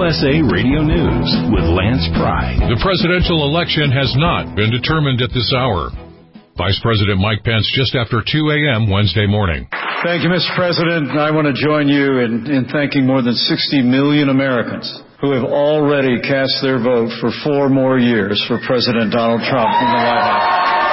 USA Radio News with Lance Pry. The presidential election has not been determined at this hour. Vice President Mike Pence just after 2 a.m. Wednesday morning. Thank you, Mr. President. I want to join you in thanking more than 60 million Americans who have already cast their vote for 4 more years for President Donald Trump in the White House.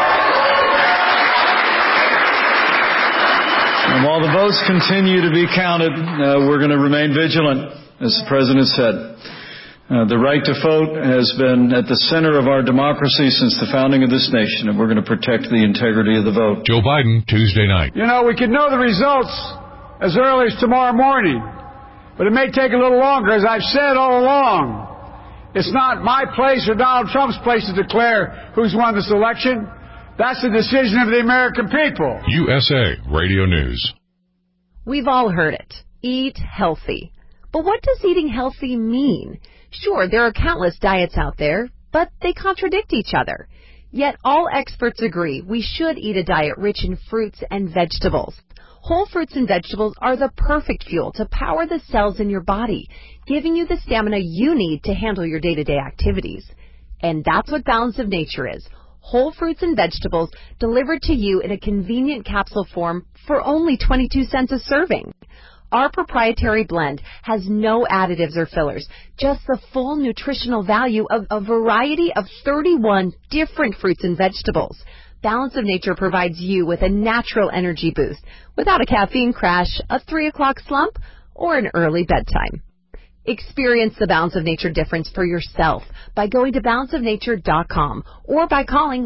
And while the votes continue to be counted, we're going to remain vigilant, as the President said. The right to vote has been at the center of our democracy since the founding of this nation, and we're going to protect the integrity of the vote. Joe Biden, Tuesday night. You know, we could know the results as early as tomorrow morning, but it may take a little longer. As I've said all along, it's not my place or Donald Trump's place to declare who's won this election. That's the decision of the American people. USA Radio News. We've all heard it. Eat healthy. But what does eating healthy mean? Sure, there are countless diets out there, but they contradict each other. Yet all experts agree we should eat a diet rich in fruits and vegetables. Whole fruits and vegetables are the perfect fuel to power the cells in your body, giving you the stamina you need to handle your day-to-day activities. And that's what Balance of Nature is. Whole fruits and vegetables delivered to you in a convenient capsule form for only 22 cents a serving. Our proprietary blend has no additives or fillers, just the full nutritional value of a variety of 31 different fruits and vegetables. Balance of Nature provides you with a natural energy boost without a caffeine crash, a 3 o'clock slump, or an early bedtime. Experience the Balance of Nature difference for yourself by going to balanceofnature.com or by calling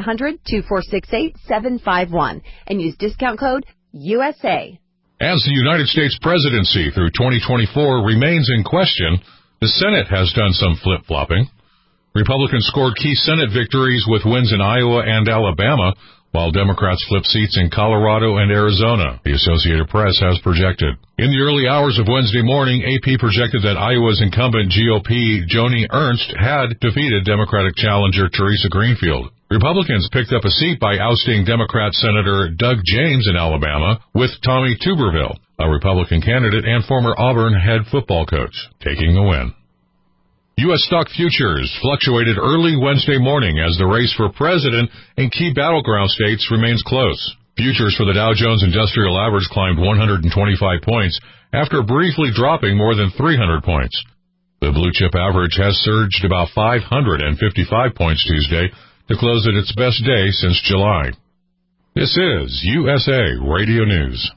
1-800-246-8751 and use discount code USA. As the United States presidency through 2024 remains in question, the Senate has done some flip-flopping. Republicans scored key Senate victories with wins in Iowa and Alabama, while Democrats flipped seats in Colorado and Arizona, the Associated Press has projected. In the early hours of Wednesday morning, AP projected that Iowa's incumbent GOP Joni Ernst had defeated Democratic challenger Teresa Greenfield. Republicans picked up a seat by ousting Democrat Senator Doug James in Alabama, with Tommy Tuberville, a Republican candidate and former Auburn head football coach, taking the win. U.S. stock futures fluctuated early Wednesday morning as the race for president in key battleground states remains close. Futures for the Dow Jones Industrial Average climbed 125 points after briefly dropping more than 300 points. The blue chip average has surged about 555 points Tuesday to close at its best day since July. This is USA Radio News.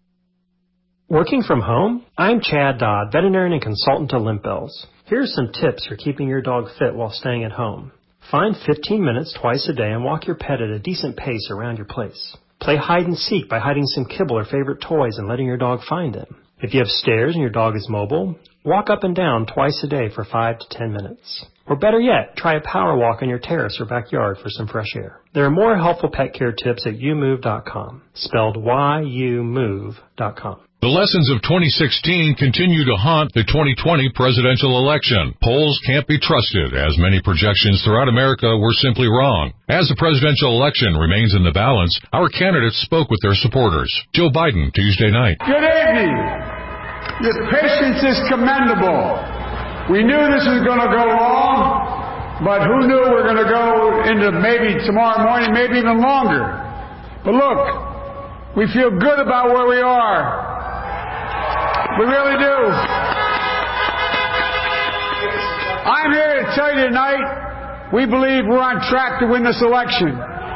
Working from home? I'm Chad Dodd, veterinarian and consultant to Limp Bells. Here are some tips for keeping your dog fit while staying at home. Find 15 minutes twice a day and walk your pet at a decent pace around your place. Play hide and seek by hiding some kibble or favorite toys and letting your dog find them. If you have stairs and your dog is mobile, walk up and down twice a day for 5 to 10 minutes. Or better yet, try a power walk on your terrace or backyard for some fresh air. There are more helpful pet care tips at youmove.com, spelled YOUMove.com. The lessons of 2016 continue to haunt the 2020 presidential election. Polls can't be trusted, as many projections throughout America were simply wrong. As the presidential election remains in the balance, our candidates spoke with their supporters. Joe Biden, Tuesday night. Good evening. Your patience is commendable. We knew this was going to go wrong, but who knew we were going to go into maybe tomorrow morning, maybe even longer. But look, we feel good about where we are. We really do. I'm here to tell you tonight, we believe we're on track to win this election.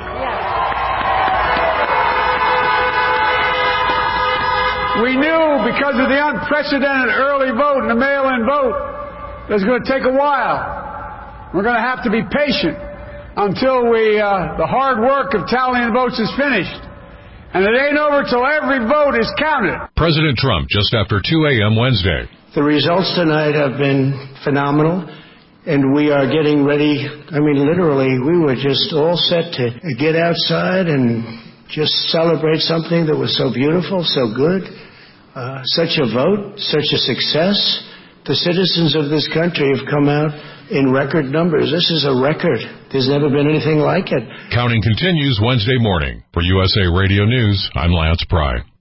We knew because of the unprecedented early vote and the mail-in vote that it's going to take a while. We're going to have to be patient until the hard work of tallying the votes is finished. And it ain't over till every vote is counted. President Trump just after 2 a.m. Wednesday. The results tonight have been phenomenal, and we are getting ready. I mean, literally, we were just all set to get outside and just celebrate something that was so beautiful, so good. Such a vote, such a success. The citizens of this country have come out in record numbers. This is a record. There's never been anything like it. Counting continues Wednesday morning. For USA Radio News, I'm Lance Pry.